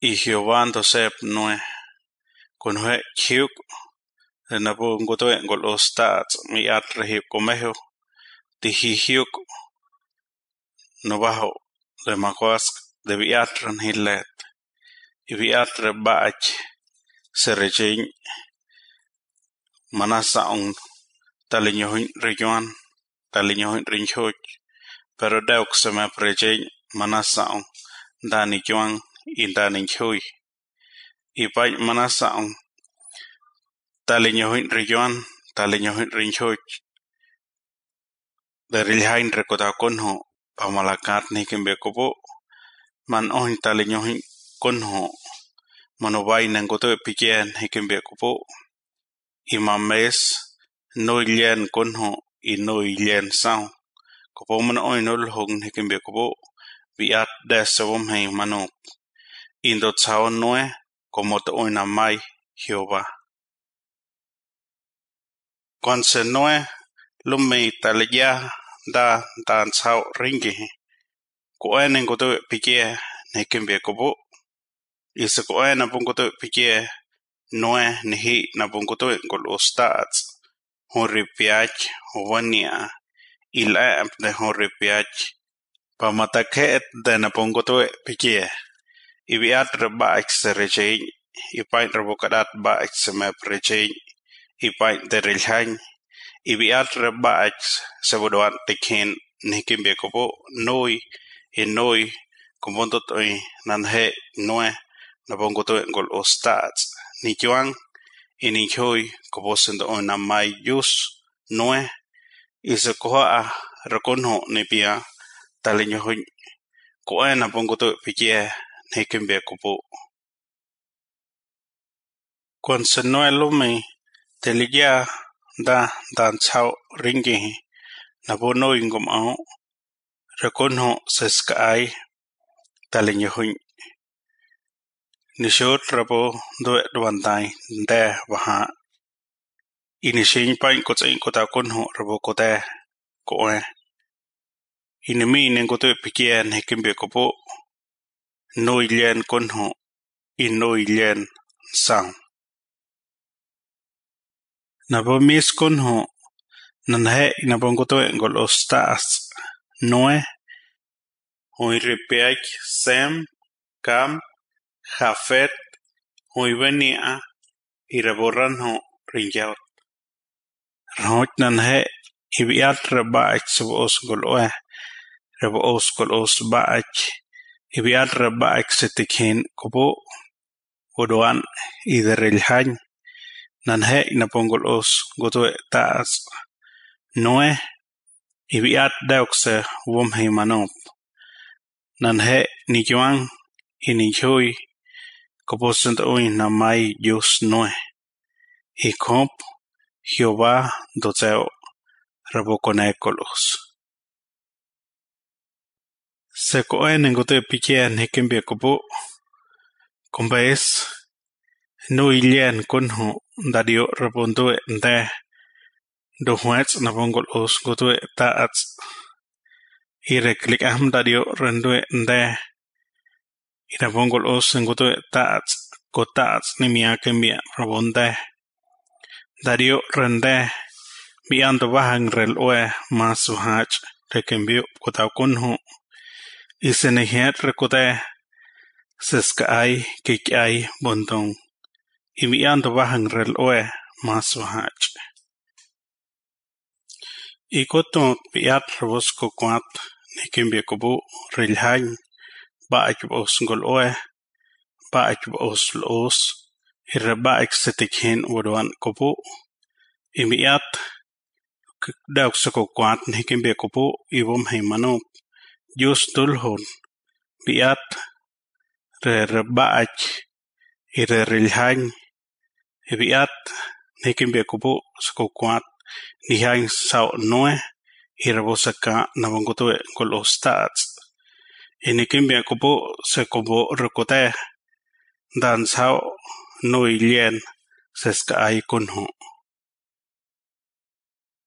y Jehová sep nue con he kiuk na po ngoto ngol ostat mi at rehip komeho ti hiuk no bajo de makwas de biatran hilet y biatra bach serejin manasaon talinyohin rejuan talinyohin rinchoch pero deuk se me prejin manasaon dani juan y dani chui y pai manasaon talinyohin rejuan talinyohin rinchoch de rilhain rekota konho pamalakat ni kimbe kopo man ohin talinyohin konho manobay nang goto pikien hikimbe kopo imames no yen konho y no yen sao kopo man ohin ol hong hikimbe kopo biat desawom hei mano indo tsao noe como to ohin amai Jehová Conse noe lume talia da dan tsao ringi ko enen goto pikie hikimbe kopo isa ko ena pungoto pikie noe nihi na pungoto gol ostats horipiach wania ila de horipiach pamataket de na pungoto pikie ibiat rebach serejei ipain rebokadat bach sema prejei ipain de rilhain ibiat rebach sebodoan tekin nikimbe kopo noi enoi kumontot oi nanhe noe na pongoto ngol ostats ni juan ini choi kobosendo ona mai yus noe isa koa rekonho ne pia talinyo ko na pongoto pikie nekembe kopo konse noe lume telia da dan chao ringi na bono ingom au rekonho seskai talinyo Nishot rabo do duandai de baha inishin pain kota konho rabo kote koe inimi nengoto pikien hekimbe kopo no yen konho no yen sang nabo mis konho nanhe inabongoto ngol ostas noe hoiripiach sem kam Jafet hoivenia iraboranho rinjaut rahot nanhe ibiat rabach subos goloe rabos golos bach ibiat rabach setikin kobo odoan iderelhan nanhe inapongolos goto taas noe ibiat daukse womhe manop nanhe nijuan inichui Koposent oin namai Dios noe. Hikop Jehová doteo raboconécolos. Secoen engote piquien hikembia kopo. Combes no ilien conho dadio rabondoe nde. Dohuets nabongolos gotoe taats. Ireklik am dadio rendoe nde. Irabongolos engoto taats kotats ni mia kembia rabonde dario rende mi ando bahang rel oe masu hach rekembio kota konho isenehet rekote seskai kikai bondong imi ando bahang rel oe masu hach ikoto piat robosko kwat nekembia kobo relhain Baach os ngol oe, baach os los, baach setikhin wadwan kopo, imiat dauk sako kwat nikimbe kopo, iwom heimanop, Dios dulhon, biat baach rilhain, biat nikimbe kopo sako kwat, nihain sao noe, irabosaka nabangotoe ngol ostats, Inikimbia kopo se kopo rekote dan sao no ilien seska ai kunho.